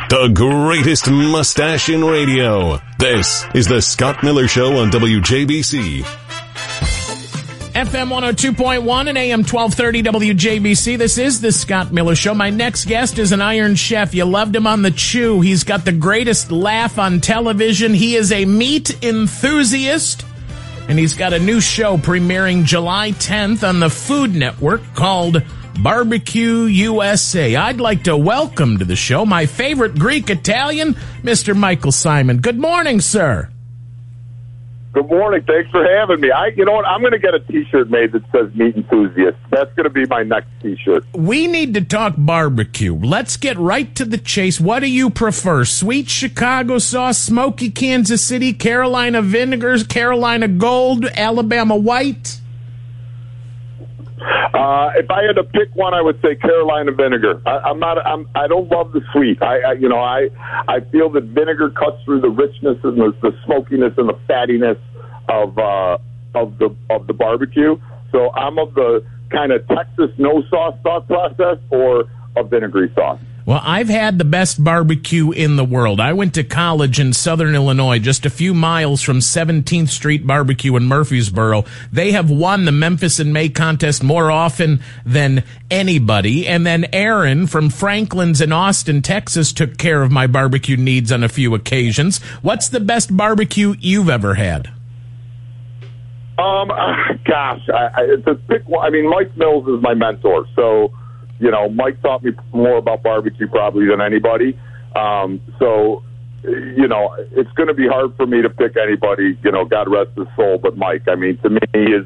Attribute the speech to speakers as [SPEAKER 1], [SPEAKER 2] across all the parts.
[SPEAKER 1] The greatest mustache in radio. This is the Scott Miller Show on WJBC.
[SPEAKER 2] FM 102.1 and AM 1230 WJBC. This is the Scott Miller Show. My next guest is an Iron Chef. You loved him on The Chew. He's got the greatest laugh on television. He is a meat enthusiast. And he's got a new show premiering July 10th on the Food Network called Barbecue USA. I'd like to welcome to the show my favorite Greek Italian, Mr. Michael Symon. Good morning, sir.
[SPEAKER 3] Good morning. Thanks for having me. You know what? I'm going to get a T-shirt made that says Meat Enthusiast. That's going to be my next T-shirt.
[SPEAKER 2] We need to talk barbecue. Let's get right to the chase. What do you prefer? Sweet Chicago sauce, smoky Kansas City, Carolina vinegars, Carolina Gold, Alabama White?
[SPEAKER 3] If I had to pick one, I would say Carolina vinegar. I don't love the sweet. I feel that vinegar cuts through the richness and the smokiness and the fattiness of the barbecue. So I'm of the kind of Texas no sauce thought process or a vinegary sauce.
[SPEAKER 2] Well, I've had the best barbecue in the world. I went to college in Southern Illinois, just a few miles from 17th Street Barbecue in Murfreesboro. They have won the Memphis in May contest more often than anybody. And then Aaron from Franklin's in Austin, Texas, took care of my barbecue needs on a few occasions. What's the best barbecue you've ever had?
[SPEAKER 3] It's a pick one. I mean, Mike Mills is my mentor, so. You know, Mike taught me more about barbecue probably than anybody. So, you know, it's going to be hard for me to pick anybody, you know, God rest his soul, but Mike. I mean, to me, they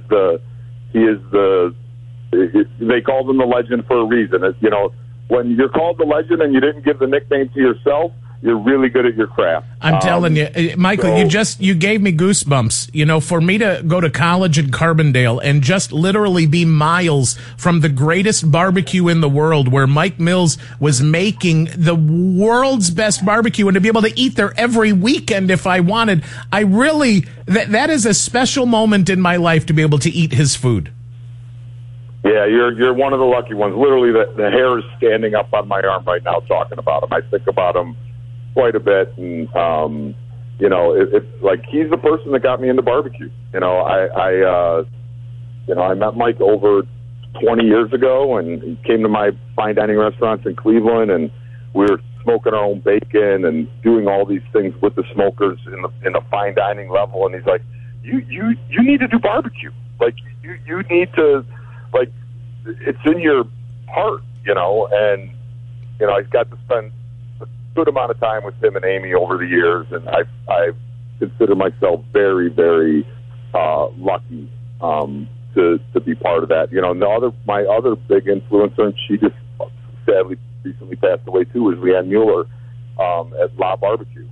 [SPEAKER 3] called him the legend for a reason. You know, when you're called the legend and you didn't give the nickname to yourself, you're really good at your craft.
[SPEAKER 2] I'm telling you, Michael, you gave me goosebumps. You know, for me to go to college in Carbondale and just literally be miles from the greatest barbecue in the world where Mike Mills was making the world's best barbecue and to be able to eat there every weekend if I wanted, I really, that is a special moment in my life to be able to eat his food.
[SPEAKER 3] Yeah, you're one of the lucky ones. Literally, the hair is standing up on my arm right now talking about him. I think about him quite a bit, and you know, it's like he's the person that got me into barbecue. You know, I met Mike over 20 years ago, and he came to my fine dining restaurants in Cleveland, and we were smoking our own bacon and doing all these things with the smokers in the fine dining level. And he's like, you need to do barbecue. Like you need to, like, it's in your heart, you know. And you know, I got to spend good amount of time with him and Amy over the years, and I consider myself very, very lucky to be part of that. You know, my other big influencer, and she just sadly recently passed away too, is Leanne Mueller at La Barbecue.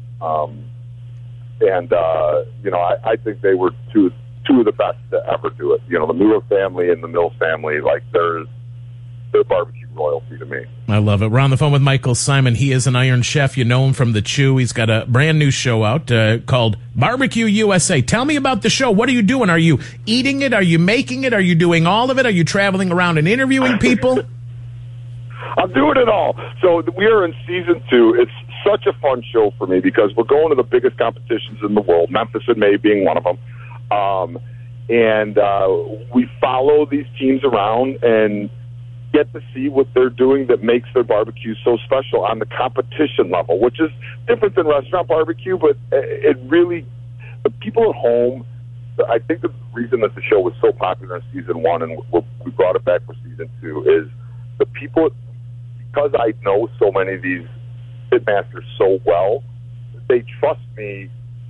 [SPEAKER 3] You know, I think they were two of the best to ever do it. You know, the Mueller family and the Mills family, like they're barbecue royalty to me.
[SPEAKER 2] I love it. We're on the phone with Michael Symon. He is an Iron Chef. You know him from The Chew. He's got a brand new show out called Barbecue USA. Tell me about the show. What are you doing? Are you eating it? Are you making it? Are you doing all of it? Are you traveling around and interviewing people?
[SPEAKER 3] I'm doing it all. So we are in season 2. It's such a fun show for me because we're going to the biggest competitions in the world, Memphis in May being one of them. And we follow these teams around and get to see what they're doing that makes their barbecue so special on the competition level, which is different than restaurant barbecue, but it really, the people at home, I think the reason that the show was so popular in season 1 and we brought it back for season 2 is the people, because I know so many of these pitmasters so well, they trust me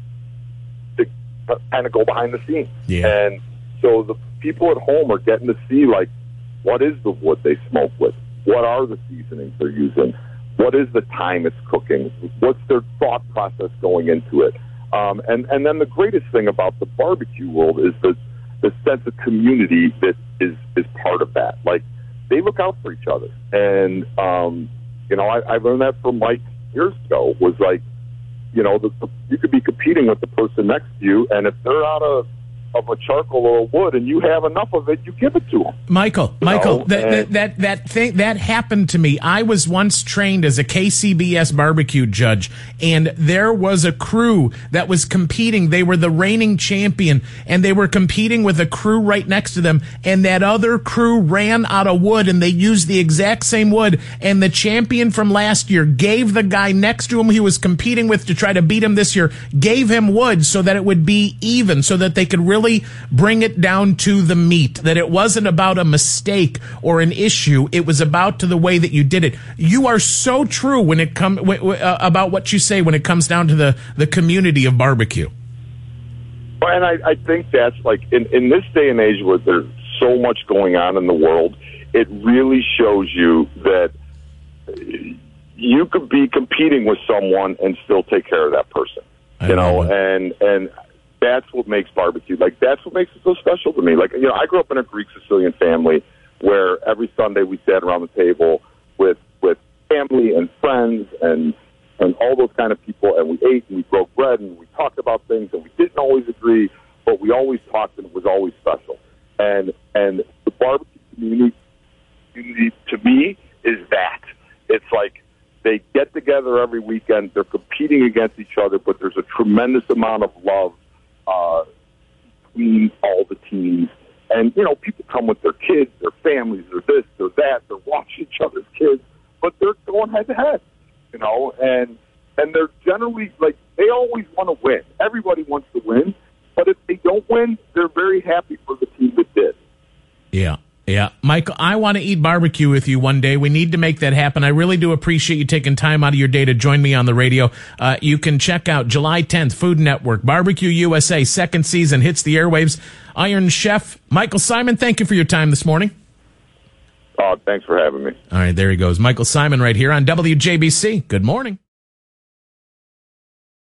[SPEAKER 3] to kind of go behind the scenes.
[SPEAKER 2] Yeah.
[SPEAKER 3] And so the people at home are getting to see, like, what is the wood they smoke with? What are the seasonings they're using? What is the time it's cooking? What's their thought process going into it? And then the greatest thing about the barbecue world is the sense of community that is part of that. Like, they look out for each other. And, you know, I learned that from Mike years ago, was like, you know, you could be competing with the person next to you, and if they're out of of a charcoal or a wood, and you have enough of it, you give it to them.
[SPEAKER 2] Michael, that thing that happened to me. I was once trained as a KCBS barbecue judge, and there was a crew that was competing. They were the reigning champion, and they were competing with a crew right next to them, and that other crew ran out of wood, and they used the exact same wood, and the champion from last year gave the guy next to him he was competing with to try to beat him this year, gave him wood so that it would be even, so that they could really bring it down to the meat, that it wasn't about a mistake or an issue. It was about to the way that you did it. You are so true when it comes about what you say when it comes down to the community of barbecue.
[SPEAKER 3] And I think that's like in this day and age where there's so much going on in the world, it really shows you that you could be competing with someone and still take care of that person. And that's what makes barbecue, like, that's what makes it so special to me. Like, I grew up in a Greek Sicilian family where every Sunday we sat around the table with family and friends and all those kind of people, and we ate and we broke bread and we talked about things, and we didn't always agree, but we always talked, and it was always special. And the barbecue community to me is that. It's like they get together every weekend, they're competing against each other, but there's a tremendous amount of love between all the teams. And, people come with their kids, their families, they're this, they're that, they're watching each other's kids, but they're going head to head, and they're generally, like, they always want to win. Everybody wants to win, but if they don't win, they're very happy for the team that did.
[SPEAKER 2] Yeah. Michael, I want to eat barbecue with you one day. We need to make that happen. I really do appreciate you taking time out of your day to join me on the radio. You can check out July 10th, Food Network, Barbecue USA, second season hits the airwaves. Iron Chef Michael Symon, thank you for your time this morning.
[SPEAKER 3] Thanks for having me.
[SPEAKER 2] All right, there he goes. Michael Symon right here on WJBC. Good morning.